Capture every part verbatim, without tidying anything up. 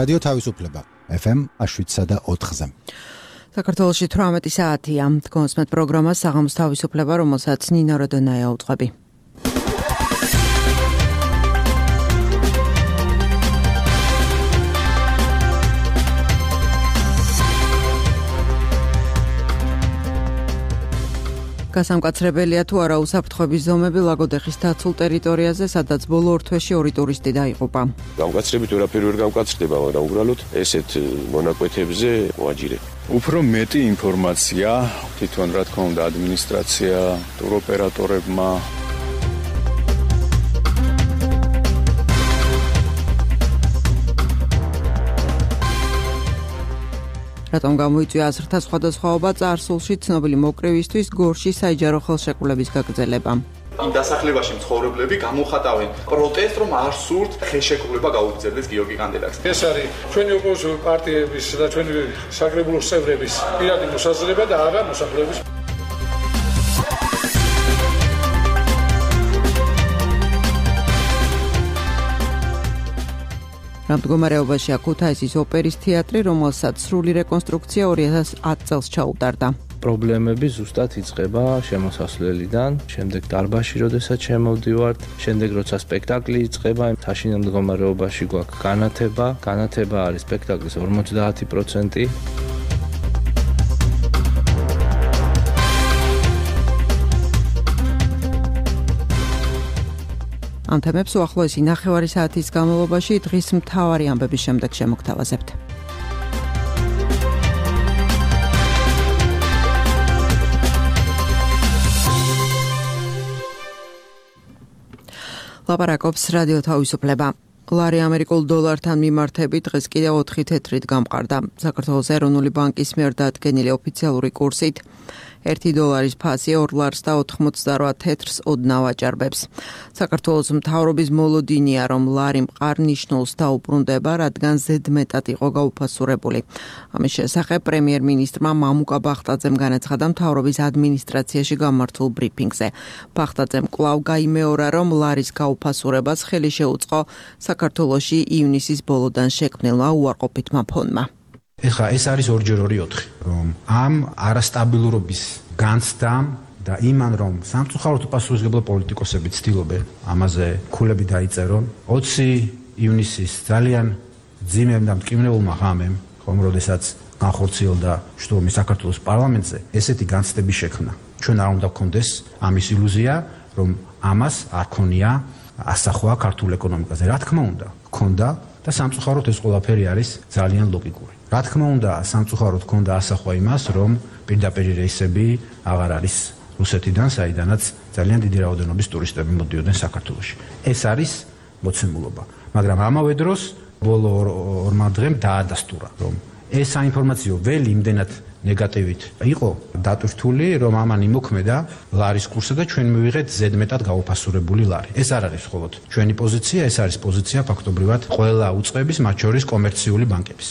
რადიო თავისუფლება ეფ ემ შვიდსა და ოთხზე. საქართველოში თვრამეტი საათია. თქვენს პროგრამა საღამოს თავისუფლება, რომელსაც ნინო როდონაია უწყები. გასამკაცრებელია თუ არა უსაფრთხოების ზომები ლაგოდეხის დაცულ ტერიტორიაზე, სადაც ბოლო ორ თვეში ორი ტურისტი დაიღუპა. გამკაცრებით ვერაფერი ვერ გამკაცრდება, მაგრამ უბრალოდ ესეთ მონაკვეთებზე მოაჯირებ. უფრო მეტი ინფორმაცია თვითონ რა თქმა უნდა ადმინისტრაცია, ტუროპერატორებმა. რატომ გამოიწვია აზრთა სხვადასხვაობა წარსულში ცნობილი მოკრივისთვის გორში საიჯარო ხელშეკრულების გაგრძელება? იმ დასახლებაში მცხოვრებლები გამოხატავენ პროტესტს, რომ არ სურთ ხელშეკრულება გაუგრძელდეს გიორგი კანდელაკს. ეს არის ჩვენი ოპოზიციური პარტიების და ჩვენი საკრებულო წევრების პირადი მოსაზრება და არა მოსახლეობის. მდგომარეობაშია ქუთაისის ოპერის თეატრი, რომელსაც სრული რეკონსტრუქცია ორი ათას ათი წელს ჩაუტარდა. პრობლემები ზუსტად იწყება შემოსასვლელიდან, შემდეგ დარბაზში როდესაც შემოვდივართ, შემდეგ როცა სპექტაკლი იწყება, საშინელ მდგომარეობაში გვაქვს განათება, განათება არის სპექტაკლის ორმოცდაათი პროცენტი. ამ თემებს უახლოესი ნახევარი საათის განმავლობაში დღის მთავარი ამბების შემდეგ შემოგთავაზებთ. ლაპარაკობს რადიო თავისუფლება. ლარი ამერიკულ დოლართან მიმართებით დღეს კიდევ ოთხი თეთრით გამყარდა. საქართველოს ეროვნული ბანკის მიერ დადგენილი ოფიციალური კურსით ერთი დოლარის ფასი ორ ლარს და ოთხმოცდარვა თეთრს ოდნავ აჭარბებს. საქართველოს მთავრობის მოლოდინია, რომ ლარი მყარ ნიშნულს დაუბრუნდება, რადგან ზედმეტად იყო გაუფასურებული. ამის შესახებ პრემიერ-მინისტრმა მამუკა ბახტაძემ განაცხადა მთავრობის ადმინისტრაციაში გამართულ ბრიფინგზე. ბახტაძემ კვლავ გაიმეორა, რომ ლარის გაუფასურებას ხელი შეუწყო საქართველოში ივნისის ბოლოდან შექმნილმა უარყოფითმა ფონდმა. ეხლა ეს არის ორჯერ ორი ოთხი, რომ ამ არასტაბილურობის განცდამ და იმან, რომ სამწუხაროდ უპასუხისმგებლო პოლიტიკოსები ცდილობენ ამაზე ქულები დაიწერონ, ოცი ივნისის ძალიან ძიმე და მტკივნეულმა ღამემ, ხომ როდესაც განხორციელდა შტორმი საქართველოს პარლამენტზე, ესეთი განცდები შექმნა. ჩვენ არ უნდა გქონდეს ამის ილუზია, რომ ამას არ ქონია ასახვა ქართულ ეკონომიკაზე. რა თქმა უნდა, ქონდა და სამწუხაროდ ეს ყველაფერი არის ძალიან ლოგიკური. რა თქმა უნდა, სამწუხაროდ ქონდა ასახვა იმას, რომ პირდაპირ რეისები აღარ არის რუსეთიდან, საიდანაც ძალიან დიდი რაოდენობის ტურისტები მოდიოდნენ საქართველოში. ეს არის მოცემულობა. მაგრამ ამავე დროს ბოლო ორმა დღემ დაადასტურა, რომ ეს საინფორმაციო ველი იმდენად ნეგატივით იყო დატვირთული, რომ ამან იმოქმედა ლარის კურსი და ჩვენ მივიღეთ ზედმეტად გაუფასურებული ლარი. ეს არ არის მხოლოდ ჩვენი პოზიცია, ეს არის პოზიცია ფაქტობრივად ყველა უწყების, მათ შორის კომერციული ბანკების.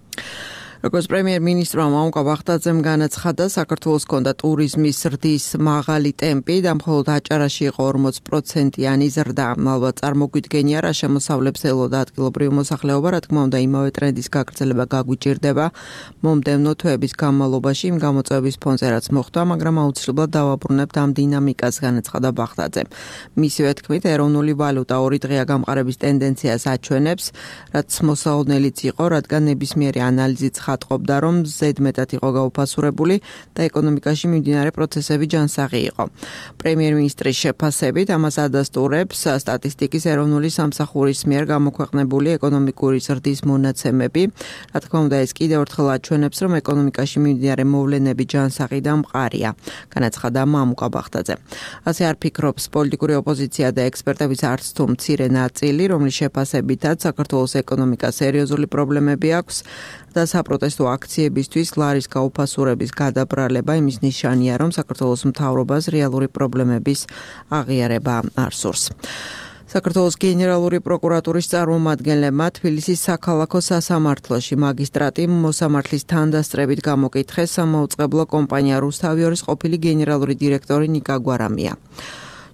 როგორც პრემიერ-მინისტრმა მამუკა ბახტაძემ განაცხადა, საქართველოს ჰქონდა ტურიზმის ზრდის მაღალი ტემპი და მხოლოდ აჭარაში იყო ორმოც პროცენტიანი ზრდა. ალბათ წარმოგვიდგენია, რა შემოსავლებს ელოდა ადგილობრივი მოსახლეობა, რა თქმა უნდა, იმავე ტრენდის გაგრძელება გაგვიჭირდება მომდევნო თვეების განმავლობაში იმ გამოწვევების ფონზე, რაც მოხდა, მაგრამ აუცილებლად დავაბრუნებთ ამ დინამიკას, განაცხადა ბახტაძემ. მისივე თქმით, ეროვნული ვალუტა ორი დღეა გამყარების ტენდენციას აჩვენებს, რაც მოსაოდნელიც იყო, რადგან ნებისმიერი ანალიზით ხატყობდა, რომ ზედმეტად იყო გაუფასურებული და ეკონომიკაში მიმდინარე პროცესები ჯანსაღი იყო. პრემიერ-მინისტრის შეფასებით ამას ადასტურებს სტატისტიკის ეროვნული სამსახურის მიერ გამოქვეყნებული ეკონომიკური ზრდის მონაცემები. რა თქმა უნდა, ეს კიდევ ერთხელ აჩვენებს, რომ ეკონომიკაში მიმდინარე მოვლენები ჯანსაღი და მყარია, განაცხადა მამუკა ბახტაძე. ასე არ ფიქრობს პოლიტიკური ოპოზიცია და ექსპერტების არც თუ მცირე ნაწილი, რომლის შეფასებითაც საქართველოს ეკონომიკას სერიოზული პრობლემები აქვს და საპროტესტო აქციებისთვის ლარის გაუფასურების გადაბრალება იმის ნიშანია, რომ საქართველოს მთავრობას რეალური პრობლემების აღიარება არ სურს. საქართველოს გენერალური პროკურატურის წარმომადგენლებმა თბილისის საქალაქო სასამართლოში მაგისტრატი მოსამართლის თანდასწრებით გამოკითხეს სამაუწყებლო კომპანია რუსთავიორის ყოფილი გენერალური დირექტორი ნიკა გვარამია.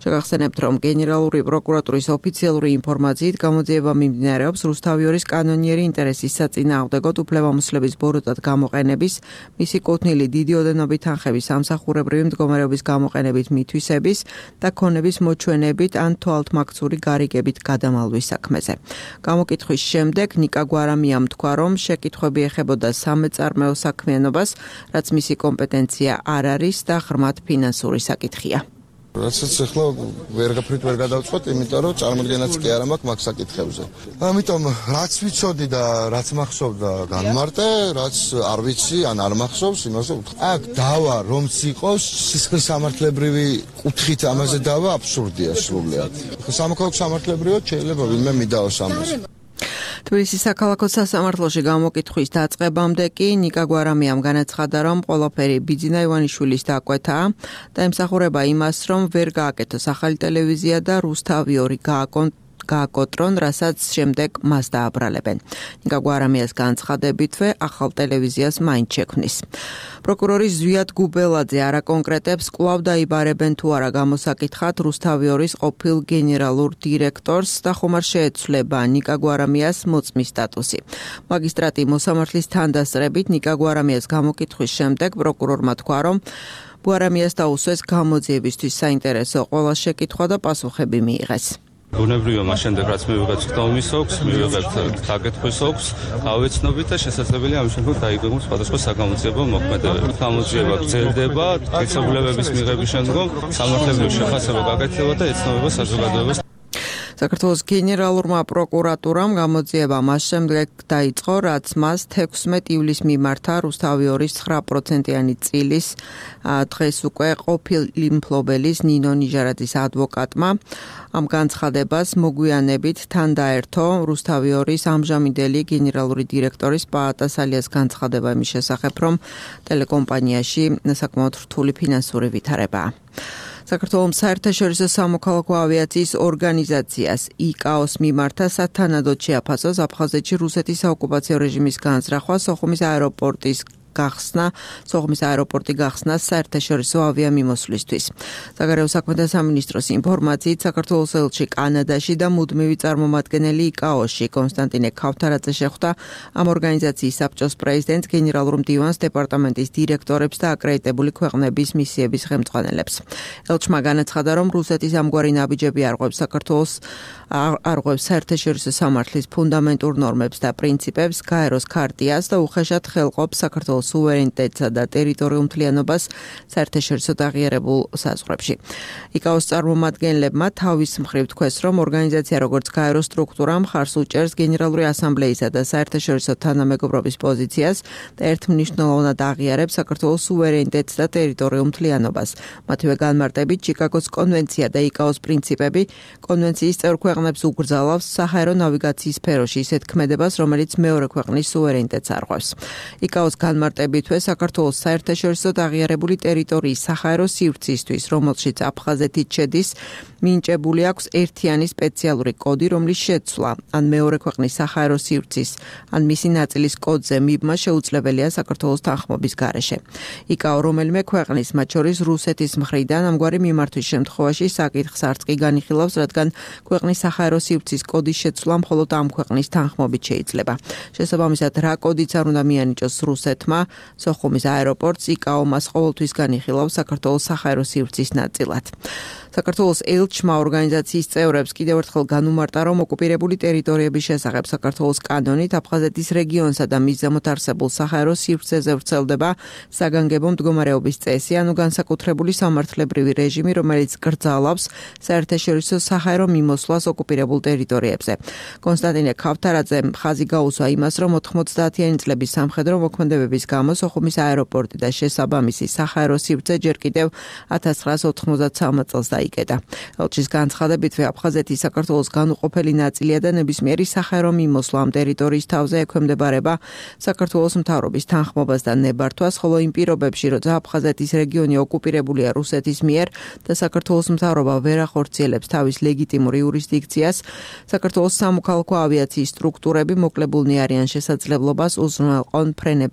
შეგახსენებთ, რომ გენერალური პროკურატურის ოფიციალური ინფორმაციით გამოძიება მიმდინარეობს რუსთავიორის კანონიერი ინტერესის საწინააღმდეგოდ უფლებამოსილების ბოროტად გამოყენების, მისი კუთვნილი დიდი ოდენობით თანხების სამსახურებრივი მდგომარეობის გამოყენებით მითვისების და ქონების მოჩვენებით ან თვალთმაქცური გარიგებით გადამალვის საქმეზე. გამოკითხვის შემდეგ ნიკა გვარამიამ თქვა, რომ შეკითხვები ეხებოდა სამეწარმეო საქმიანობას, რაც მისი კომპეტენცია არ არის და ღრმად ფინანსური საკითხია. რასაც ახლა ვერ გაფრით ვერ გადავწყვეტ, იმიტომ რომ წარმოდგენაც კი არ მაქვს მაგ საკითხებზე. ამიტომ რაც ვიცოდი და რაც მახსოვდა განმარტე, რაც არ ვიცი ან არ მახსოვს, იმაზე ვთქვა. აქ დავა რომც იყოს, სისხლის სამართლებრივი კუთხით ამაზე დავა აბსურდია სრულიად. სამოქალაქო სამართლებრივად შეიძლება ვინმე მიდაოს ამას. თბილისის საქალაქო სასამართლოში გამოკითხვის დაწყებამდე კი ნიკა გვარამიამ განაცხადა, რომ ყველაფერი ბიძინა ივანიშვილის დაკვეთაა და ემსახურება იმას, რომ ვერ გააკეთოს ახალი ტელევიზია და რუსთავი გააკონტროლოს გააკოტრონ, რასაც შემდეგ მას დააბრალებენ. ნიკა გვარამიას განცხადებითვე ახალ ტელევიზიას მაინც შექმნის. პროკურორი ზვიად გუბელაძე არ აკონკრეტებს, კვლავ დაიბარებენ თუ არა გამოსაკითხად რუსთავიორის ყოფილ გენერალურ დირექტორს და ხომ არ შეეცვლება ნიკა გვარამიას მოწმის სტატუსი. მაგისტრატი მოსამართლის თანდასწრებით ნიკა გვარამიას გამოკითხვის შემდეგ პროკურორმა თქვა, რომ გვარამიას დაუსვეს გამოძიებისთვის საინტერესო ყველა შეკითხვა და პასუხები მიიღეს. ბუნებრივია, მას შემდეგ რაც მივიღეთ ხდომის ოქს, მივიღეთ დაგეთქვის ოქს, გავეცნობით და შესაძლებელია ამ შემდგომ დაიგეგმოთ სხვადასხვა საგამოძიებო მოქმედებები. გამოძიება გრძელდება, კეთილობების მიღების შემდგომ სამართლებრივი შეფასება გაკეთდება და ეცნობა საზოგადოებას. საქართველოს გენერალურმა პროკურატურამ გამოძიება მას შემდეგ დაიწყო, რაც მას თექვსმეტ ივლისს მიმართა რუსთავიორის ცხრა პროცენტიანი წილის დღეს უკვე ყოფილი მფლობელის ნინო ნიჟარაძის ადვოკატმა. ამ განცხადებას მოგვიანებით თან დაერთო რუსთავიორის ამჟამინდელი გენერალური დირექტორის პაატა სალიას განცხადება იმის შესახებ, რომ ტელეკომპანიაში საკმაოდ რთული ფინანსური ვითარებაა. საქართველოს საერთაშორისო სამოქალაქო ავიაციის ორგანიზაციას იკაოს მიმართა სათანადოდ შეაფასოს აფხაზეთში რუსეთის საოკუპაციო რეჟიმის განზრახვა, სოხუმის აეროპორტის გახსნა, სოხუმის აეროპორტი გახსნა საერთაშორისო ავიამიმოსვლისთვის. საგარეო საქმეთა სამინისტროს ინფორმაციით, საქართველოს ელჩი კანადაში და მუდმივი წარმომადგენელი იკაოში კონსტანტინე ქავთარაძე შეხვდა ამ ორგანიზაციის საბჭოს პრეზიდენტს, გენერალურ მდივანს, დეპარტამენტის დირექტორებს და აკრედიტებული ქვეყნების მისიების ხელმძღვანელებს. ელჩმა განაცხადა, რომ რუსეთის ამგვარი ნაბიჯები არღვევს საქართველოს არღვევს საერთაშორისო სამართლის ფუნდამენტურ ნორმებს და პრინციპებს, გაეროს ქარტიას და უხეშად ხელყოფს საქართველოს სუვერენიტეტსა და ტერიტორიულ მთლიანობას საერთაშორისო აღიარებულ საზღვრებში. იკაოს წარმომადგენლებმა თავის მხრივ თქვეს, რომ ორგანიზაცია როგორც გაეროს სტრუქტურა მხარს უჭერს გენერალური ასამბლეისა და საერთაშორისო თანამეგობრობის პოზიციას და ერთმნიშვნელოვნად აღიარებს საქართველოს სუვერენიტეტს და ტერიტორიულ მთლიანობას. მათივე განმარტებით, ჩიკაგოს კონვენცია და იკაოს პრინციპები კონვენციის წევრ ქვეყნებს უგრძალავს საჰაერო ნავიგაციის სფეროში ისეთ ქმედებას, რომელიც მეორე ქვეყნის სუვერენიტეტს არღვევს. იკაოს განმარტებითვე საქართველოს საერთაშორისო აღიარებული ტერიტორიის საჰაერო სივრცისთვის, რომელშიც აფხაზეთიც შედის, მინიჭებული აქვს ერთიანი სპეციალური კოდი, რომლის შეცვლა ან მეორე ქვეყნის საჰაერო სივრცის ან მისი ნაწილის კოდზე მიბმა შეუძლებელია საქართველოს თანხმობის გარეშე. იკაო რომელიმე ქვეყნის, მათ შორის რუსეთის მხრიდან ამგვარი მიმართვის შემთხვევაში საკითხს არც კი განიხილავს, რადგან ქვეყნის საჰაერო სივრცის კოდის შეცვლა მხოლოდ ამ ქვეყნის თანხმობით შეიძლება. შესაბამისად, რა კოდიც არ უნდა მიანიჭოს რუსეთმა, სოხუმის აეროპორტს იკაო მას ყოველთვის განიხილავს საქართველოს საჰაერო სივრცის ნაწილად. საქართველოს ელჩმა ორგანიზაციის წევრებს კიდევ ერთხელ განუმარტა, რომ ოკუპირებული ტერიტორიების შესახებ საქართველოს კანონით აფხაზეთის რეგიონსა და მის ზემოთ არსებულ საჰაერო სივრცეზე ვრცელდება საგანგებო მდგომარეობის წესი, ანუ განსაკუთრებული სამართლებრივი რეჟიმი, რომელიც გრძალავს საერთაშორისო საჰაერო მიმოსვლას ოკუპირებულ ტერიტორიებზე. კონსტანტინე ქავთარაძემ ხაზი გაუსვა იმას, რომ ოთხმოცდაათიანი წლების სამხედრო მოქმედებების გამო სოხუმის აეროპორტი და შესაბამისი საჰაერო სივრცე ჯერ კიდევ ათას ცხრაას ოთხმოცდათსამი წელს დაიკეტა. ელჩის განცხადებითვე აფხაზეთი საქართველოს განუყოფელი ნაწილია და ნებისმიერი საჰაერო მიმოსვლა ამ ტერიტორიის თავზე ექვემდებარება საქართველოს მთავრობის თანხმობას და ნებართვას, ხოლო იმ პირობებში, როცა აფხაზეთის რეგიონი ოკუპირებულია რუსეთის მიერ და საქართველოს მთავრობა ვერ ახორციელებს თავის ლეგიტიმურ იურისდიქციას, საქართველოს სამოქალაქო ავიაციის სტრუქტურები მოკლებულნი არიან შესაძლებლობას უზრუნველყონ ფრენებზე ზედამხედველობას.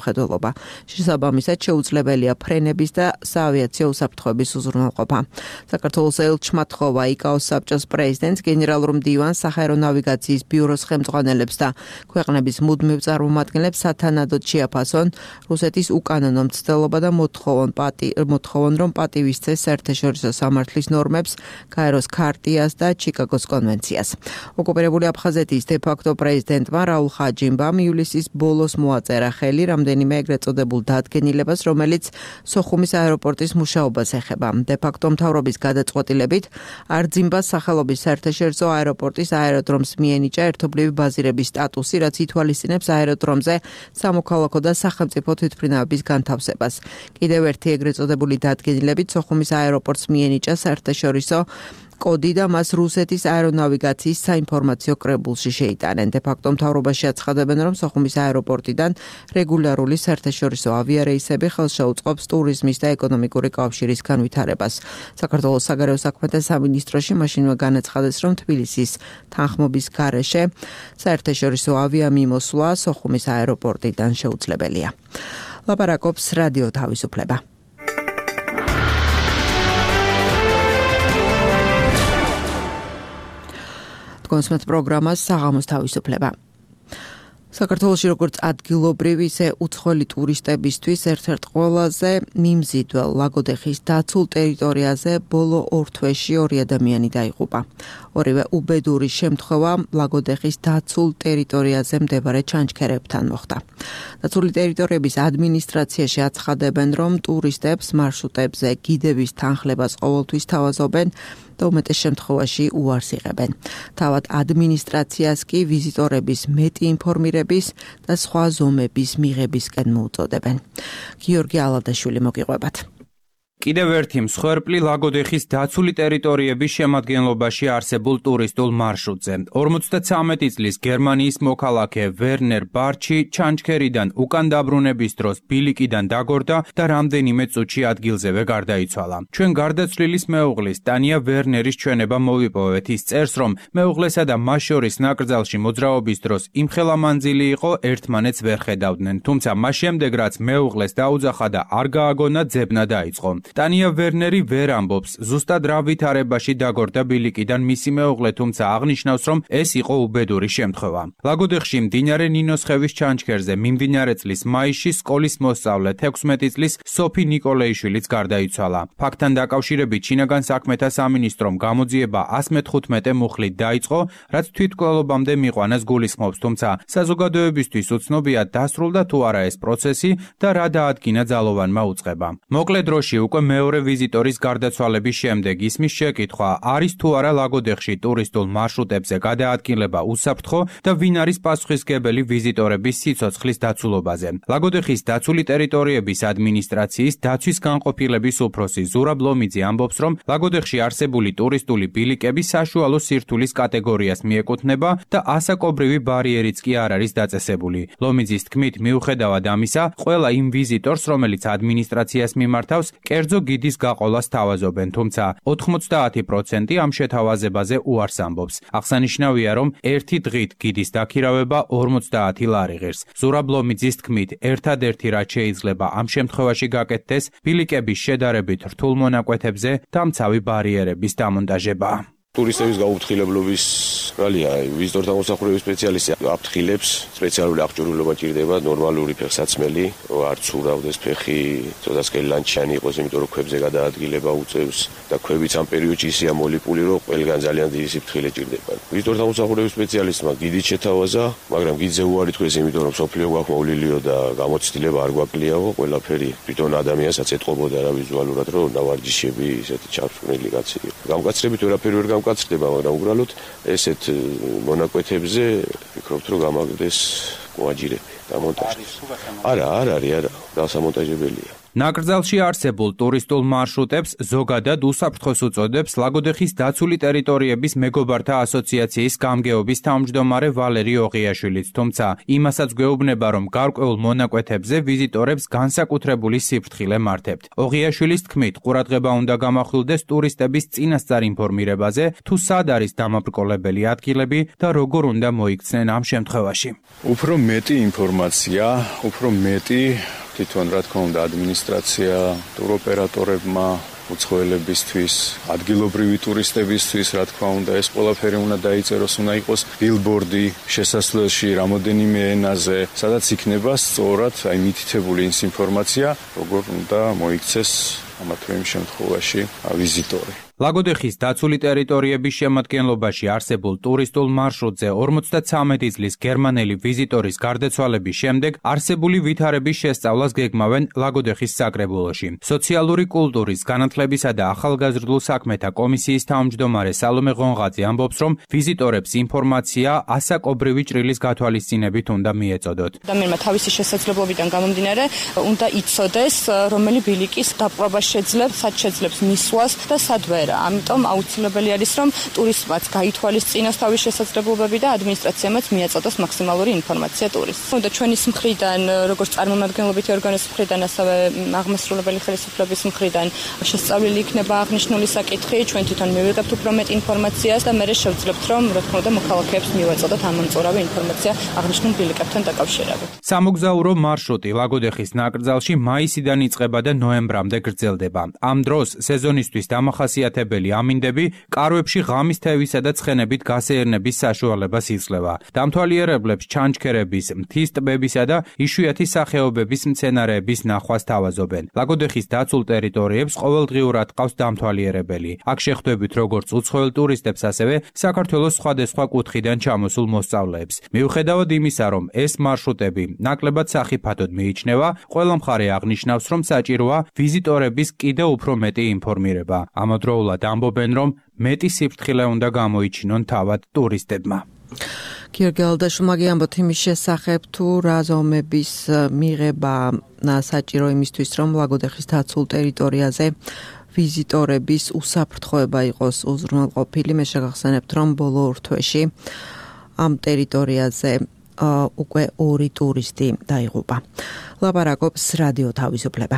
სამხედველობა. შესაბამისად შეუძლებელია ფრენების და საავიაციო უსაფრთხოების უზრუნველყოფა. საქართველოს ელჩმა თხოვა იკაოს საბჭოს პრეზიდენტს, გენერალურ მდივანს, საჰაერო ნავიგაციის ბიუროს ხელმძღვანელებს და ქვეყნების მუდმივ წარმომადგენლებს სათანადოდ შეაფასონ რუსეთის უკანონო მცდელობა და მოთხოვონ პატი მოთხოვონ რომ პატივისცეს საერთაშორისო სამართლის ნორმებს, გაეროს ქარტიას და ჩიკაგოს კონვენციას. ოკუპირებული აფხაზეთის დე-ფაქტო პრეზიდენტმა რაულ ხაჯიმბამ ივლისის ბოლოს მოაწერა ხელი რამდენიმე ეგრეთ წოდებულ დადგენილებას, რომელიც სოხუმის აეროპორტის მუშაობას ეხება. დე-ფაქტო მთავრობის გადაწყვეტილებით არძიმბას სახელობის საერთაშორისო აეროპორტის აეროდრომს მიენიჭა ერთობლივი ბაზირების სტატუსი, რაც ითვალისწინებს აეროდრომზე სამოქალაქო და სახელმწიფო თვითმფრინავების განთავსებას. კიდევ ერთი ეგრეთ წოდებული დადგენილებით სოხუმის აეროპორტს მიენიჭა საერთაშორისო კოდი და მას რუსეთის აერონავიგაციის საინფორმაციო კრებულში შეიტანენ. დე-ფაქტო მთავრობაში აცხადებენ, რომ სოხუმის აეროპორტიდან რეგულარული საერთაშორისო ავიარეისები ხელშეუწყობს ტურიზმის და ეკონომიკური კავშირის განვითარებას. საქართველოს საგარეო საქმეთა სამინისტროში მაშინვე განაცხადეს, რომ თბილისის თანხმობის გარეშე საერთაშორისო ავიამიმოსვლა სოხუმის აეროპორტიდან შეუძლებელია. ლაპარაკობს რადიო თავისუფლება. კონსმეთ პროგრამას საღამოს თავისუფლება. საქართველოში როგორც ადგილობრივი, ისე უცხოელი ტურისტებისთვის ერთ-ერთ ყველაზე მიმზიდველ ლაგოდეხის დაცულ ტერიტორიაზე ბოლო ორ თვეში ორი ადამიანი დაიღუპა. ორივე უბედური შემთხვევა ლაგოდეხის დაცულ ტერიტორიაზე მდებარე ჩანჩქერებთან მოხდა. დაცული ტერიტორიების ადმინისტრაციაში აცხადებენ, რომ ტურისტებს მარშრუტებზე გიდების თანხლებას ყოველთვის თავაზობენ და უმეტეს შემთხვევაში უარს იღებენ. თავად ადმინისტრაციას კი ვიზიტორების მეტი ინფორმირების და სხვა ზომების მიღებისკენ მოუწოდებენ. გიორგი ალადაშვილი მოგიყვებათ. კიდევ ერთი მსხვერპლი ლაგოდეხის დაცული ტერიტორიების შემადგენლობაში არსებულ ტურისტულ მარშრუტზე. ორმოცდათვრამეტი წლის გერმანიის მოქალაქე ვერნერ ბარჩი ჩანჩქერიდან უკან დაბრუნების დროს ბილიკიდან დაგორდა და რამდენიმე წუთში ადგილზევე გარდაიცვალა. ჩვენ გარდაცვლილის მეუღლის ტანია ვერნერის ჩვენება მოვიპოვეთ. ის წერს, რომ მეუღლესა და მას შორის ნაკრძალში მოძრაობის დროს იმხელა მანძილი იყო, ერთმანეთს ვერ ხედავდნენ. თუმცა მას შემდეგ, რაც მეუღლეს დაუძახა და არ გააგონა, ძებნა დაიწყო. ტანია ვერნერი ვერ ამბობს, ზუსტად რა ვითარებაში დაგორდა ბილიკიდან მისი მეუღლე, თუმცა აღნიშნავს, რომ ეს იყო უბედური შემთხვევა. ლაგოდეხში მდინარე ნინოსხევის ჩანჩქერზე მიმდინარე წლის მაისში სკოლის მოსწავლე თექვსმეტი წლის სოფი ნიკოლეიშვილიც გარდაიცვალა. ფაქტთან დაკავშირებით შინაგან საქმეთა სამინისტრომ გამოძიება ასი მეთხუთმეტე მუხლით დაიწყო, რაც თვითმკვლელობამდე მიყვანას გულისხმობს, თუმცა საზოგადოებისთვის უცნობია დასრულდა თუ არა ეს პროცესი და რა დაადგინა ძალოვანმა უწყება. მოკლე დროში უკვე მეორე ვიზიტორის გარდაცვალების შემდეგ ისმის შეკითხვა, არის თუ არა ლაგოდეხში ტურისტულ მარშრუტებზე გადაადგილება უსაფრთხო და ვინ არის პასუხისმგებელი ვიზიტორების სიცოცხლის დაცულობაზე. ლაგოდეხის დაცული ტერიტორიების ადმინისტრაციის დაცვის განყოფილების უფროსი ზურაბ ლომიძე ამბობს, რომ ლაგოდეხში არსებული ტურისტული ბილიკები საშუალო სირთულის კატეგორიას მიეკუთვნება და ასაკობრივი ბარიერიც კი არ არის დაწესებული. ლომიძის თქმით, მიუხედავად ამისა, ყველა იმ ვიზიტორს, რომელიც ადმინისტრაციას მიმართავს, კერძო გიდის გაყოლას თავაზობენ, თუმცა ოთხმოცდაათი პროცენტი ამ შეთავაზებაზე უარს ამბობს. აღსანიშნავია, რომ ერთი დღით გიდის დაქირავება ორმოცდაათი ლარი ღირს. ზურაბ ლომიძის თქმით, ერთადერთი რაც შეიძლება ამ შემთხვევაში გაკეთდეს, ბილიკების შედარებით რთულ მონაკვეთებზე დამცავი ბარიერების დამონტაჟება. ტურისტების გაუფრთხილებლობის რალია ვიზიტორთა მოსახურების სპეციალისტი აფრთხილებს, სპეციალური აღჭურვილობა ჭირდება, ნორმალური ფეხსაცმელი, არ ცურავდეს ფეხი, ცოტა სკელი ლანჩიანი იყოს, იმიტომ რომ ქვებზე გადაადგილება უწევს და ქვებიც ამ პერიოდში ისეა მოლიპული, რომ ყველგან ძალიან დიდი სიფრთხილე ჭირდება. ვიზიტორთა მოსახურების სპეციალისტმა გიდით შეთავაზა, მაგრამ გიდზე უარი თქვეს, იმიტომ რომ სოფლიო გვაქვს მოვლილიო და გამოცდილება არ გვაკლიაო, ყველაფერი თვითონ ადამიანსაც ეთყობოდა რა ვიზუალურად, რომ ნავარჯიშები ისეთი ჩარჩუნილი კაცი. გამკაცრებით ვერაფერი ვერ გამკაცრდება, მაგრამ უბრალოდ ესეთ მონაკვეთებზე ვფიქრობთ, რომ გამაგდეს მოაჯირები და მონტაჟი. არა, არ არის, არა, დასამონტაჟებელია. ნაკრძალში არსებულ ტურისტულ მარშრუტებს ზოგადად უსაფრთხოს უწოდებს ლაგოდეხის დაცული ტერიტორიების მეგობართა ასოციაციის გამგეობის თავმჯდომარე ვალერი ოღიაშვილიც, თუმცა იმასაც გვეუბნება, რომ გარკვეულ მონაკვეთებზე ვიზიტორებს განსაკუთრებული სიფრთხილე მართებთ. ოღიაშვილის თქმით, ყურადღება უნდა გამახვილდეს ტურისტების წინასწარ ინფორმირებაზე, თუ სად არის დამაბრკოლებელი ადგილები და როგორ უნდა მოიქცნენ ამ შემთხვევაში. უფრო მეტი ინფორმაცია, უფრო მეტი თვითონ რა თქმა უნდა ადმინისტრაცია, ტუროპერატორებმა, უცხოელებისთვის, ადგილობრივი ტურისტებისთვის, რა თქმა უნდა, ეს ყველაფერი უნდა დაიწეროს, უნდა იყოს ბილბორდი შესასვლელში რამოდენიმე ენაზე, სადაც იქნება სწორად აი მითითებული ის ინფორმაცია, როგორ უნდა მოიქცეს ამა თუ იმ შემთხვევაში ვიზიტორი. ლაგოდეხის დაცული ტერიტორიების შემადგენლობაში არსებულ ტურისტულ მარშრუტზე ორმოცდათვრამეტი წლის გერმანელი ვიზიტორის გარდაცვალების შემდეგ არსებული ვითარების შესწავლას გეგმავენ ლაგოდეხის საკრებულოში. სოციალური კულტურის, განათლებისა და ახალგაზრდულ საქმეთა კომისიის თავმჯდომარე სალომე ღონღაძე ამბობს, რომ ვიზიტორებს ინფორმაცია ასაკობრივი ჭრილის გათვალისწინებით უნდა მიეწოდოთ. ადამიანმა თავისი შესაძლებლობიდან გამომდინარე უნდა იცოდეს, რომელი ბილიკის დაპყრობა შეძლებს, სად შეძლებს მისვლას და სად ვერ. ამიტომ აუცილებელი არის, რომ ტურისტმაც გაითვალისწინოს თავის შესაძლებლობები და ადმინისტრაციამაც მიაწოდოს მაქსიმალური ინფორმაცია ტურისტს. უნდა ჩვენის მხრიდან, როგორც წარმომადგენლობითი ორგანოს მხრიდან, ასევე აღმასრულებელი ხელისუფლების მხრიდან შესწავლილი იქნება აღნიშნული საკითხი, ჩვენ თვითონ მივიღებთ უფრო მეტ ინფორმაციას და მე შევძლებთ, რომ რა თქმა უნდა მოქალაქეებს მივაწოდოთ ამომწურავი ინფორმაცია აღნიშნულ ბილიკებთან დაკავშირებით. სამოგზაურო მარშრუტი ლაგოდეხის ნაკრძალში მაისიდან იწყება და ნოემბრამდე გრძელდება. ამ დროს სეზონისთვის დამახასიათებელი ამინდები კარვებში ღამის თევისა და ცხენებით გასეირნების საშუალებას იძლევა. დამთვალიერებლებს ჩანჩქერების, მთის ტბებისა და იშვიათი სახეობების მცენარეების ნახვას თავაზობენ. ლაგოდეხის დაცულ ტერიტორიებს ყოველდღიურად ყავს დამთვალიერებელი. აქ შეხვდებით როგორც უცხოელ ტურისტებს, ასევე საქართველოს სხვადასხვა კუთხიდან ჩამოსულ მოსწავლეებს. მიუხედავად იმისა, რომ ეს მარშრუტები ნაკლებად სახიფათოდ მიიჩნევა, ყველა მხარე აღნიშნავს, რომ საჭიროა ვიზიტორების კიდევ უფრო მეტი ინფორმირება. ამავდროულად ამბობენ, რომ მეტი სიფრთხილე უნდა გამოიჩინონ თავად ტურისტებმა. გიორგი ალდაშვილმა ამბობთ იმის შესახებ, თუ რა ზომების მიღება საჭირო იმისთვის, რომ ლაგოდეხის დაცულ ტერიტორიაზე ვიზიტორების უსაფრთხოება იყოს უზრუნველყოფილი. მე შეგახსენებთ, რომ ბოლო ორ თვეში ამ ტერიტორიაზე უკვე ორი ტურისტი დაიღუპა. ლაპარაკობს რადიო თავისუფლება.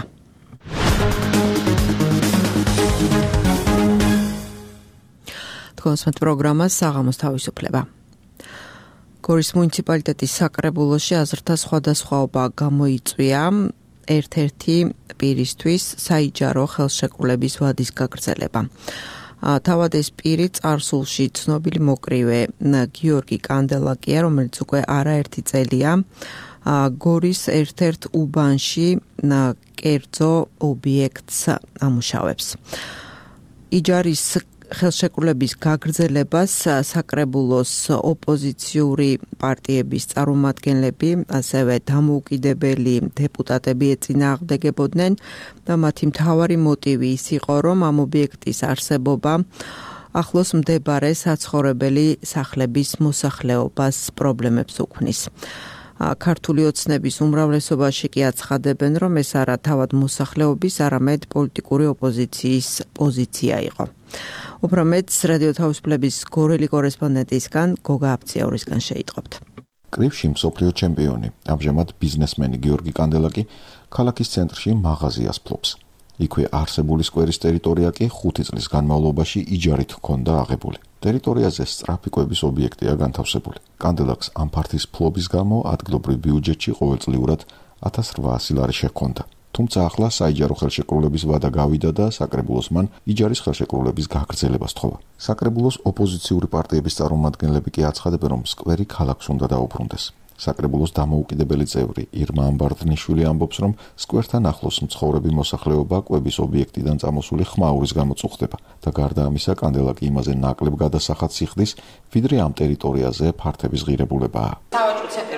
თქვენს პროგრამას საღამოს თავისუფლება. გორის მუნიციპალიტეტის საკრებულოში აზრთა სხვადასხვაობა გამოიწვია ერთ-ერთი პირისთვის საიჯარო ხელშეკრულების ვადის გაგრძელება. თავად ეს პირი წარსულში ცნობილი მოკრივე გიორგი კანდელაკია, რომელიც უკვე არაერთი წელია გორის ერთ-ერთ უბანში კერძო ობიექტს ამუშავებს. იჯარის ხელშეკრულების გაგრძელებას საკრებულოს ოპოზიციური პარტიების წარმომადგენლები, ასევე დამოუკიდებელი დეპუტატები ეწინააღმდეგებოდნენ და მათი მთავარი მოტივი ის იყო, რომ ამ ობიექტის არსებობა ახლოს მდებარე საცხოვრებელი სახლების მოსახლეობას პრობლემებს უქმნის. ქართული ოცნების უმრავლესობაში კი აცხადებენ, რომ ეს არა თავად მოსახლეობის, არამედ პოლიტიკური ოპოზიციის პოზიცია იყო. უფრო მეტს რადიო თავისუფლების გორელი კორესპონდენტისგან გოგა აფციაურისგან შეიტყობთ. კრივში მსოფლიო ჩემპიონი, ამჟამად ბიზნესმენი გიორგი კანდელაკი ქალაქის ცენტრში მაღაზიას ფლობს. იქვე არსებული სკვერის ტერიტორია კი ხუთი წლის განმავლობაში იჯარით ჰქონდა აღებული. ტერიტორიაზე სწრაფი კვების ობიექტია განთავსებული. კანდელაკს ამ ფართის ფლობის გამო ადგილობრივ ბიუჯეტში ყოველწლიურად ათას რვაასი ლარი შეჰქონდა. თუმცა ახლა საიჯარო ხელშეკრულების ვადა გავიდა და საკრებულოს მან იჯარის ხელშეკრულების გაგრძელებას თხოვა. საკრებულოს ოპოზიციური პარტიების წარმომადგენლები კი აცხადებენ, რომ სკვერი ქალაქს უნდა დაუბრუნდეს. საკრებულოს დამოუკიდებელი წევრი ირმა ამბარდნიშვილი ამბობს, რომ სკვერთან ახლოს მცხოვრები მოსახლეობა კვების ობიექტიდან წამოსული ხმაურის გამო წუხდება და გარდა ამისა კანდელაკი იმაზე ნაკლებ გადასახადს იხდის, ვიდრე ამ ტერიტორიაზე ფართების ღირებულებაა. სავაჭრო ცენტრი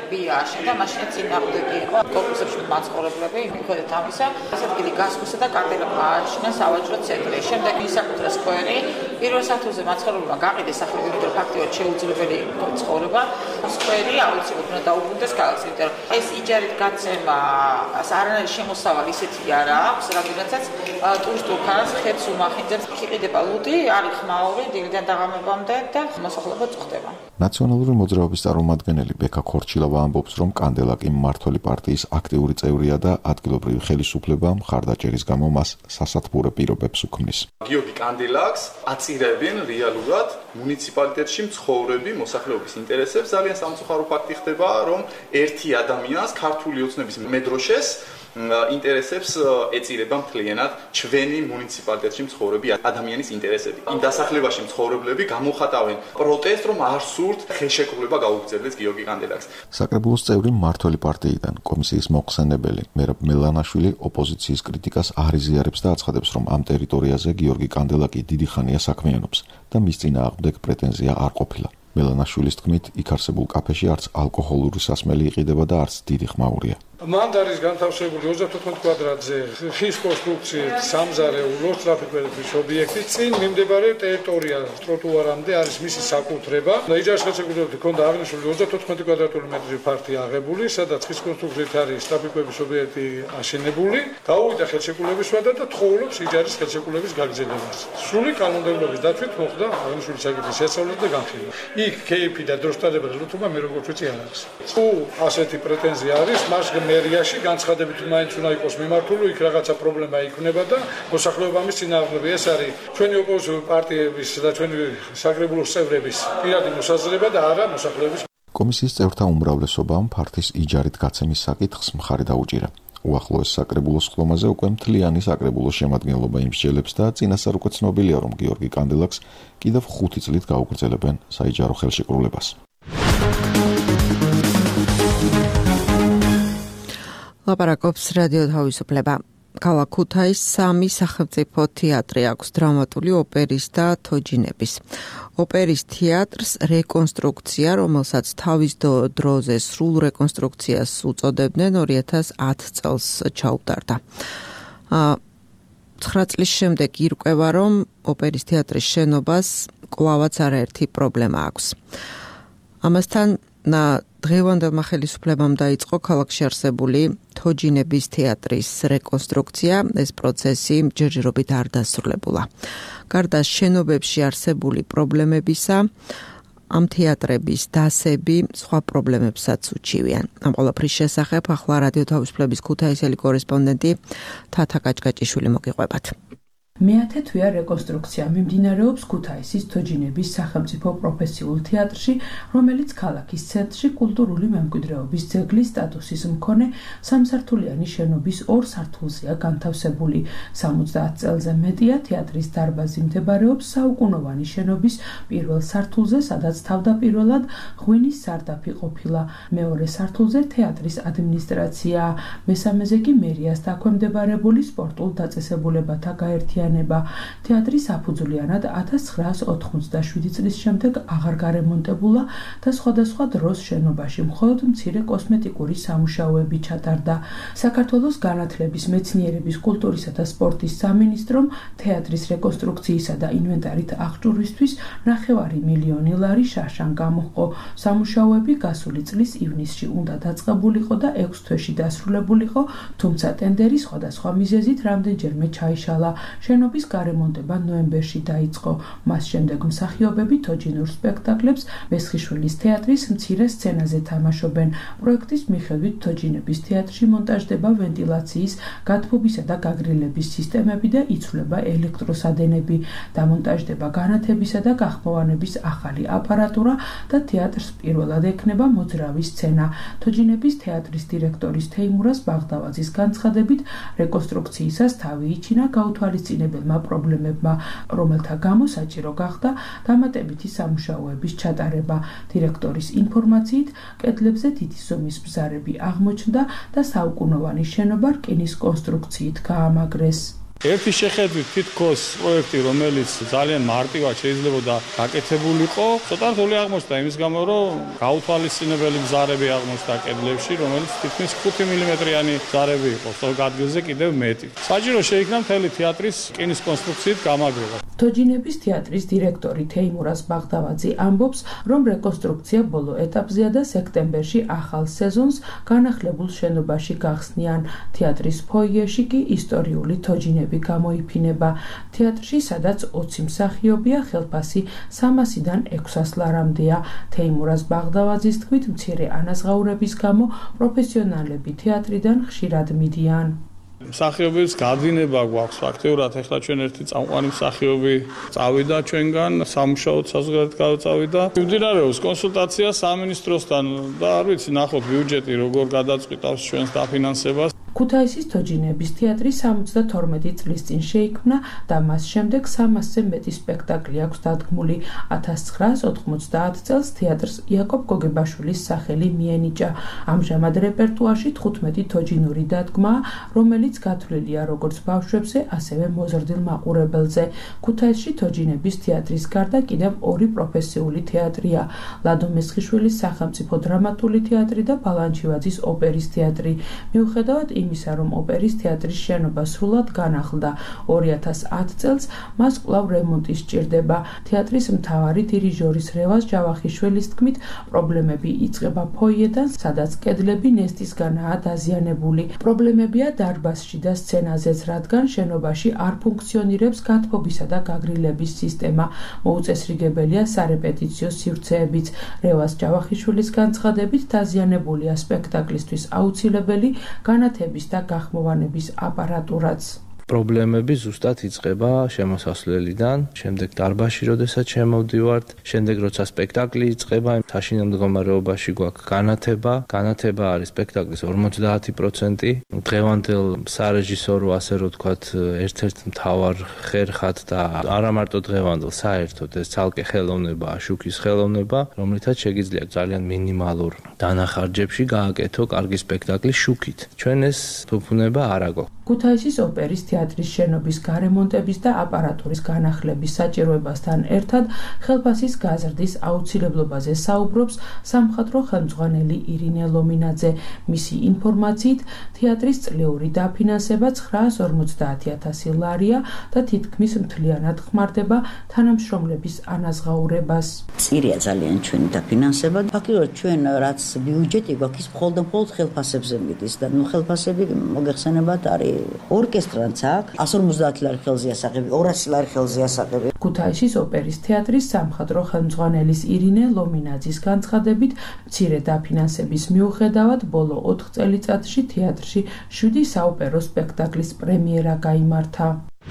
ადგილები აშენდა, მაშინ წინააღმდეგი იყო კორპუსებში მაცხოვრებლები, მიუხედავად ამისა, ეს ადგილი გასხვისა და კანდელებმა ააშენა სავაჭრო ცენტრი. შემდეგ ისაკუთრე სკვერი პირველ სართულზე მაცხოვრებლებმა გაყიდეს სახლები, იმიტომ რომ ფაქტიურად შეუძლებელი იყო ცხოვრება. სკვერი აუცილებლად უნდა დაუბრუნდეს ქალაქს, იმიტომ რომ ეს იჯარით გაცემა, არანაირი შემოსავალი ისეთი არა აქვს, რადგანაც ტურისტულ ქალაქს ხეთს უმახინძებს. იყიდება ლუდი, არის ხმაური დილიდან დაღამებამდე და მოსახლეობა წუხდება. ნაციონალური მოძრაობის წარმომადგენელი ბექა ქორჩილავა ამბობს, რომ კანდელაკი მმართველი პარტიის აქტიური წევრია და ადგილობრივი ხელისუფლება მხარდაჭერის გამო მას სასათბურე პირობებს უქმნის. გიორგი კანდელაკს აწირებენ რეალურად მუნიციპალიტეტში მცხოვრები მოსახლეობის ინტერესებს. ძალიან სამწუხარო ფაქტი ხდება, რომ ერთი ადამიანს ქართული ოცნების მედროშეს ინტერესებს ეწირება მთლიანად ჩვენი მუნიციპალიტეტში მცხოვრები ადამიანის ინტერესები. იმ დასახლებაში მცხოვრებლები გამოხატავენ პროტესტს, რომ არ სურთ ხელშეკრულება გაუგზავნეს გიორგი კანდელაკს. საკრებულოს წევრი მმართველი პარტიიდან კომისიის მოხსენებელი მერაბ მელანაშვილი ოპოზიციის კრიტიკას არ იზიარებს და აცხადებს, რომ ამ ტერიტორიაზე გიორგი კანდელაკი დიდი ხანია საქმიანობს და მის წინააღმდეგ პრეტენზია არ ყოფილა. მელანაშვილის თქმით, იქ არსებულ კაფეში არც ალკოჰოლური სასმელი იყიდება და არც დიდი ხმაურია. მანდ არის განთავსებული ოცდათოთხმეტ კვადრატზე ხის კონსტრუქციით სამზარეულო ტრაფიკების ობიექტი. წინ მიმდებარე ტერიტორია ტროტუარამდე არის მისი საკუთრება. იჯარის ხელშეკრულებით ჰქონდა აღნიშნული ოცდათოთხმეტ კვადრატული მეტრი ფართი აღებული, სადაც ხის კონსტრუქციით არის ტრაფიკების ობიექტი აშენებული. გაუვიდა ხელშეკრულების ვადა და თხოვლობს იჯარის ხელშეკრულების გაგრძელებას. სრული კანონმდებლობის დაცვით მოხდა აღნიშნული საკითხის შესწავლა და განხილვა. იქ კეიფი და დროშტადება ლუთობა მე როგორც ვიცი არ აქვს. თუ ასეთი პრეტენზია არის, მას მერიაში განცხადებით მაინც უნდა იყოს მიმართული, იქ რაღაცა პრობლემა იქნება და მოსახლეობა მის წინააღმდეგ. ეს არის ჩვენი ოპოზიციური პარტიების და ჩვენი საკრებულოს წევრების პირადი მოსაზრება და არა მოსახლეობის. კომისიის წევრთა უმრავლესობამ ფართის იჯარით გაცემის საკითხს მხარი დაუჭირა. უახლოეს საკრებულოს ხლომაზე უკვე მთლიანი საკრებულოს შემადგენლობა იმსჯელებს და წინასწარ უკვე ცნობილია, რომ გიორგი კანდელაკს კიდევ ხუთი წლით გაუგრძელებენ საიჯარო ხელშეკრულებას. ლაპარაკობს რადიო თავისუფლება. ქალაქ ქუთაისს სამი სახელმწიფო თეატრი აქვს: დრამატული, ოპერის და თოჯინების. ოპერის თეატრს რეკონსტრუქცია, რომელსაც თავის დროზე სრულ რეკონსტრუქციას უწოდებდნენ, ორი ათას ათი წელს ჩაუტარდა. ცხრა წლის შემდეგ ირკვევა, რომ ოპერის თეატრის შენობას კვლავაც არაერთი პრობლემა აქვს. ამასთან დღევანდელმა ხელისუფლებამ დაიწყო ქალაქში არსებული თოჯინების თეატრის რეკონსტრუქცია. ეს პროცესი ჯერჯერობით არ დასრულებულა. გარდა შენობებში არსებული პრობლემებისა, ამ თეატრების დასები სხვა პრობლემებსაც უჩივიან. ამ ყველაფრის შესახებ ახლა რადიო თავისუფლების ქუთაისელი კორესპონდენტი თათა კაჭკაჭიშვილი მოგიყვებათ. მეათე თვეა რეკონსტრუქცია მიმდინარეობს ქუთაისის თოჯინების სახელმწიფო პროფესიულ თეატრში, რომელიც ქალაქის ცენტრში კულტურული მემკვიდრეობის ძეგლის სტატუსის მქონე სამსართულიანი შენობის ორ სართულზეა განთავსებული. სამოცდაათ წელზე მეტია თეატრის დარბაზი მდებარეობს საუკუნოვანი შენობის პირველ სართულზე, სადაც თავდაპირველად ღვინის სარდაფი ყოფილა. მეორე სართულზე თეატრის ადმინისტრაცია, მესამეზე კი მერიას დაქვემდებარებული სპორტულ დაწესებულებათა გაერთიანება. თეატრი საფუძვლიანად ათას ცხრაას ოთხმოცდაშვიდი წლის შემდეგ აღარ გარემონტებულა და სხვადასხვა დროს შენობაში მხოლოდ მცირე კოსმეტიკური სამუშაოები ჩატარდა. საქართველოს განათლების, მეცნიერების, კულტურისა და სპორტის სამინისტრომ თეატრის რეკონსტრუქციისა და ინვენტარით აღჭურვისთვის ნახევარი მილიონი ლარი შარშან გამოჰყო. სამუშაოები გასული წლის ივნისში უნდა დაწყებულიყო და ექვს თვეში დასრულებულიყო, თუმცა ტენდერი სხვადასხვა მიზეზით რამდენჯერმე ჩაიშალა. შენობის გარემონტება ნოემბერში დაიწყო. მას შემდეგ მსახიობები თოჯინურ სპექტაკლებს მესხიშვილის თეატრის მცირე სცენაზე თამაშობენ. პროექტის მიხედვით თოჯინების თეატრში მონტაჟდება ვენტილაციის, გათბობისა და გაგრილების სისტემები და იცვლება ელექტროსადენები. დამონტაჟდება განათებისა და გახმოვანების ახალი აპარატურა და თეატრს პირველად ექნება მოძრავი სცენა. თოჯინების თეატრის დირექტორის თეიმურაზ ბაღდავაძის განცხადებით, რეკონსტრუქციისას თავი იჩინა გაუთვალისწინებელმა პრობლემებმა, რომელთა გამო საჭირო გახდა დამატებითი სამუშაოების ჩატარება. დირექტორის ინფორმაციით, კედლებზე დიდი ზომის ბზარები აღმოჩნდა და საუკუნოვანი შენობა რკინის კონსტრუქციით გაამაგრეს. ერთი შეხედვით თითქოს პროექტი, რომელიც ძალიან მარტივად შეიძლებოდა გაკეთებულიყო, ცოტა რთული აღმოჩნდა იმის გამო, რომ გაუთვალისწინებელი მზარები აღმოჩნდა კედლებში, რომელიც თითქმის ხუთი მილიმეტრიანი მზარები იყო, სწორ ადგილზე კიდევ მეტი. საჭირო შეიქმნა მთელი თეატრის რკინის კონსტრუქციით გამაგრება. თოჯინების თეატრის დირექტორი თეიმურაზ ბაღდავაძე ამბობს, რომ რეკონსტრუქცია ბოლო ეტაპზეა და სექტემბერში ახალ სეზონს განახლებულ შენობაში გახსნიან. თეატრის ფოიეში კი ისტორიული თოჯინები გამოიფინება. თეატრში, სადაც ოცი მსახიობია, ხელფასი სამასიდან ექვსას ლარამდეა. თეიმურაზ ბაღდავაძის თქმით, მცირე ანაზღაურების გამო პროფესიონალები თეატრიდან ხშირად მიდიან. მსახიობის გადინება გვაქვს ფაქტიურად, ეხლა ჩვენ ერთი წამყვანი მსახიობი წავიდა ჩვენგან, სამუშაოდ საზოგადოებრივად გავწავიდა. მიმდინარეობს კონსულტაცია სამინისტროსთან და არ ვიცი, ნახოთ ბიუჯეტი როგორ გადაწყვიტავს ჩვენს დაფინანსებას. ქუთაისის თოჯინების თეატრი სამოცდათორმეტი წლის წინ შეიქმნა და მას შემდეგ სამასზე მეტი სპექტაკლი აქვს დადგმული. ათას ცხრაას ოთხმოცდაათ წელს თეატრს იაკობ გოგებაშვილის სახელი მიენიჭა. ამჟამად რეპერტუარში თხუთმეტი თოჯინური დადგმაა, რომელიც გათვლილია როგორც ბავშვებზე, ასევე მოზრდილ მაყურებელზე. ქუთაისში თოჯინების თეატრის გარდა კიდევ ორი პროფესიული თეატრია: ლადო მესხიშვილის სახელმწიფო დრამატული თეატრი და ბალანჩივაძის ოპერის თეატრი. მიუხედავად იმისა, რომ ოპერის თეატრის შენობა სრულად განახლდა ორი ათას ათ წელს, მას კვლავ რემონტი სჭირდება. თეატრის მთავარი დირიჟორის რევაზ ჯავახიშვილის თქმით, პრობლემები იწყება ფოიედან, სადაც კედლები ნესტისგანაა დაზიანებული. პრობლემებია დარბაზში და სცენაზეც, რადგან შენობაში არ ფუნქციონირებს გათბობისა და გაგრილების სისტემა. მოუწესრიგებელია სარეპეტიციო სივრცეებიც. რევაზ ჯავახიშვილის განცხადებით, დაზიანებულია სპექტაკლისთვის აუცილებელი განათების და გახმოვანების აპარატურაც. პრობლემები ზუსტად იწყება შემოსასვლელიდან, შემდეგ დარბაზში, როდესაც შემოვდივართ, შემდეგ როცა სპექტაკლი იწყება, საშინელ მდგომარეობაში გვაქვს განათება. განათება არის სპექტაკლის ორმოცდაათი პროცენტი. დღევანდელ სარეჟისორო, ასე რომ ვთქვათ, ერთ-ერთ მთავარ ხერხად და არა მარტო დღევანდელ, საერთოდ ეს ცალკე ხელოვნებაა, შუქის ხელოვნება, რომლითაც შეგიძლია ძალიან მინიმალურ დანახარჯებში გააკეთო კარგი სპექტაკლი შუქით. ჩვენ ეს ფუფუნება არ აგვაქვს. ქუთაისის ოპერის თეატრის შენობის გარემონტების და აპარატურის განახლების საჭიროებასთან ერთად ხელფასის გაზრდის აუცილებლობაზე საუბრობს სამხატვრო ხელმძღვანელი ირინე ლომინაძე. მისი ინფორმაციით, თეატრის წლიური დაფინანსება ცხრაას ორმოცდაათი ათასი ლარია და თითქმის მთლიანად ხმარდება თანამშრომლების ანაზღაურებას. წირია ძალიან ჩვენი დაფინანსება. ფაქტობრივად ჩვენ რაც ბიუჯეტი გვაქვს, მხოლოდ და მხოლოდ ხელფასებზე მიდის და ნუ ხელფასები მოგეხსენებათ არის ორკესტრანც აქვს εκατს ორმოცდაათი ლარი ხელზე ასაღები, ორასი ლარი ხელზე ასაღები. ქუთაისის ოპერის თეატრის სამხატვრო ხელმძღვანელის ირინე ლომინაძის განცხადებით, მცირე დაფინანსების მიუხედავად, ბოლო ოთხ წელიწადში თეატრში შვიდი საოპერო სპექტაკლის პრემიერა გაიმართა.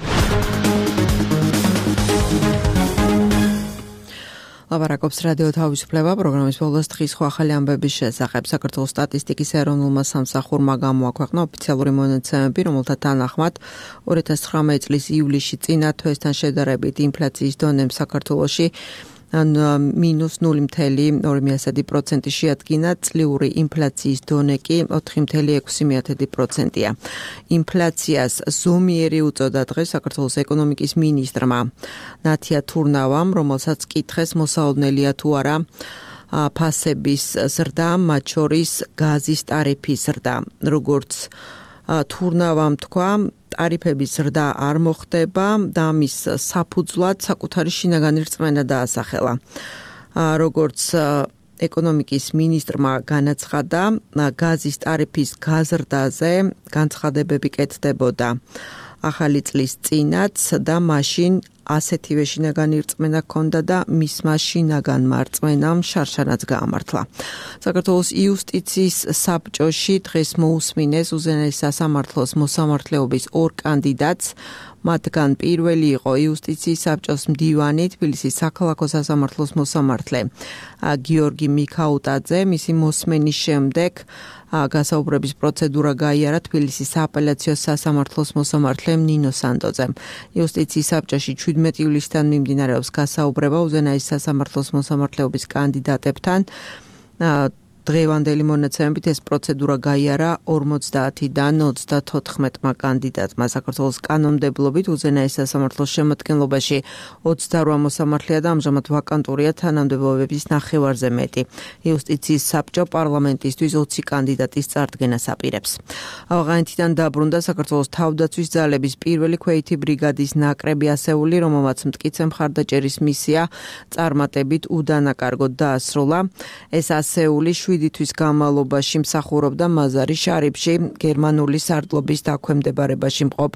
ლაპარაკობს რადიო თავისუფლება პროგრამის ბოლოს დღის ხო ახალი ამბების შესახებ. საქართველოს სტატისტიკის ეროვნულმა სამსახურმა გამოაქვეყნა ოფიციალური მონაცემები, რომელთა თანახმად ორი ათას ცხრამეტი წლის ივლისში წინა თვესთან შედარებით ინფლაციის დონემ საქართველოში მინუს ნული virgulă opt procent შეადგინა, წლიური ინფლაციის დონე კი ოთხი virgulă ექვსი პროცენტია. ინფლაციას ზომიერი უწოდა დღეს საქართველოს ეკონომიკის მინისტრმა ნათია თურნავამ, რომელსაც კითხეს მოსაოდნელია თუ არა ფასების ზრდა, მათ შორის გაზის ტარიფის ზრდა. როგორც თურნავამ თქვა, ტარიფების ზრდა არ მოხდება და მის საფუძვლად საკუთარი შინაგანი რწმენა დაასახელა. როგორც ეკონომიკის მინისტრმა განაცხადა, გაზის ტარიფის გაზრდაზე განცხადებები კეთდებოდა ახალი წლის წინაც და მაშინ ასეთივე შინაგანი რწმენა ჰქონდა და მისმა შინაგანმა რწმენამ შარშანაც გაამართლა. საქართველოს იუსტიციის საბჭოში დღეს მოусმინეს უზენაეს სასამართლოს მოსამართლეობის ორ კანდიდატს. მათგან პირველი იყო იუსტიციის საბჭოს მდივანი, თბილისის საქალაქო სასამართლოს მოსამართლე გიორგი მიქაუტაძე. მისი მოსმენის შემდეგ გასაუბრების პროცედურა გაიარა თბილისის სააპელაციო სასამართლოს მოსამართლემ ნინო სანდოძემ. იუსტიციის საბჭოში შვიდმეტი ივლისიდან მიმდინარეობს გასაუბრება უზენაეს სასამართლოს მოსამართლეობის კანდიდატებთან. დღევანდელი მონაცემებით ეს პროცედურა გაიარა ორმოცდაათიდან ოცდათოთხმეტმა კანდიდატმა. საქართველოს კანონმდებლობით უზენაეს სასამართლოს შემადგენლობაში ოცდარვა მოსამართლეა და ამჟამად ვაკანტურია თანამდებობების ნახევარზე მეტი. იუსტიციის საბჭო პარლამენტისთვის ოცი კანდიდატის წარდგენას აპირებს. ავღანეთიდან დაბრუნდა საქართველოს თავდაცვის ძალების პირველი ქვეითი ბრიგადის ნაკრები ასეული, რომელმაც მტკიცე მხარდაჭერის მისია წარმატებით უდანაკარგოდ დაასრულა. ეს ასეული შვიდი თვის განმავლობაში მსახურობდა მაზარი შარიფში, გერმანული სარდლობის დაქვემდებარებაში მყოფ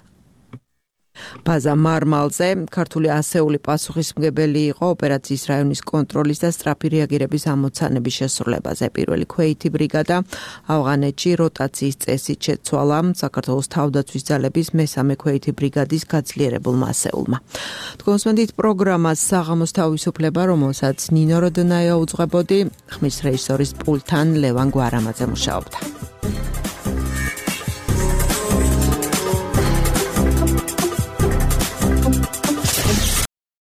ბაზა მარმალზე. ქართული ასეული პასუხისმგებელი იყო ოპერაციის რაიონის კონტროლის და სწრაფი რეაგირების ამოცანების შესრულებაზე. პირველი ქვეითი ბრიგადა ავღანეთში როტაციის წესით შეცვალა საქართველოს თავდაცვის ძალების მესამე ქვეითი ბრიგადის გაძლიერებულმა ასეულმა. თქვენსმენდით პროგრამას საღამოს თავისუფლება, რომელსაც ნინო როდონაია უძღვებოდი, ხმის რეჟისორის პულტთან ლევან გვარამაძე მუშაობდა.